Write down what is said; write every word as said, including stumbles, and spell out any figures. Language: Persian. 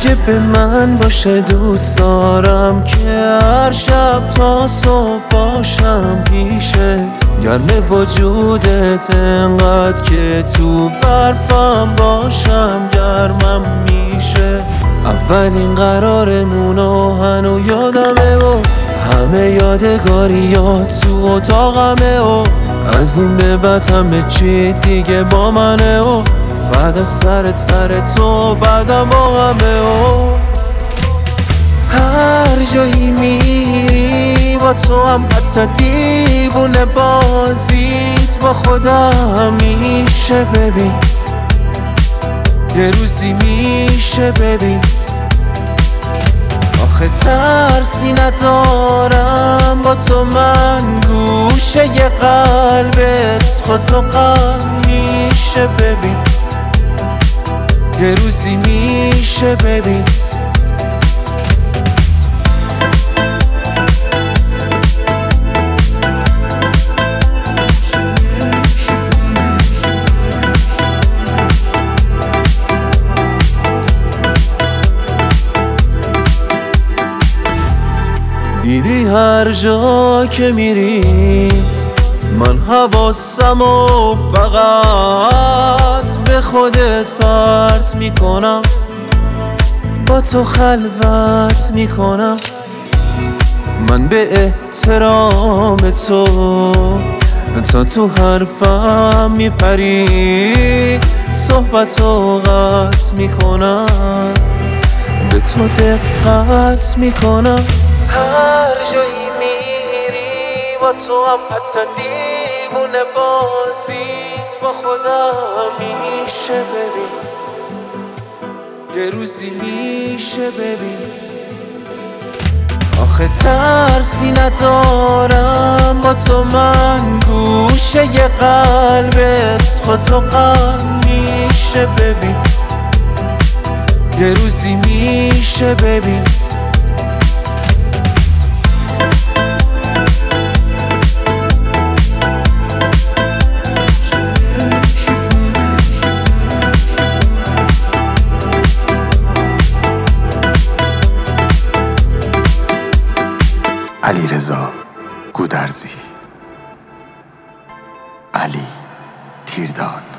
اگه به من باشه دوست دارم که هر شب تا صبح باشم پیشت، گرم وجودت انقدر که تو برفم باشم گرمم میشه. اولین قرارمونو هنو یادمه و همه یادگاریات تو اتاقمه و از این به بعد همه چی دیگه با منه و فدا سرت سر تو بعدم با همه و هر جایی میری با تو هم حتی دیوونه بازیت با خودم میشه ببین، یه روزی میشه ببین. آخه ترسی ندارم با تو من، گوشه یه قلبت با تو غم میشه ببین، یه روزی میشه ببین. دیدی هر جا که میری من حواسم و فقط به خودت پرت میکنم، با تو خلوت میکنم. من به احترام تو تا تو حرفم میپری، صحبت و قطع میکنم، به تو دقت میکنم. هر جایی میری با تو هم حتی دیوونه بازیت با خودم میشه ببین، یه روزی میشه ببین. آخه ترسی ندارم با تو من، گوشه یه قلبت با تو غم میشه ببین، یه روزی میشه ببین. علیرضا گودرزی، علی تیردان.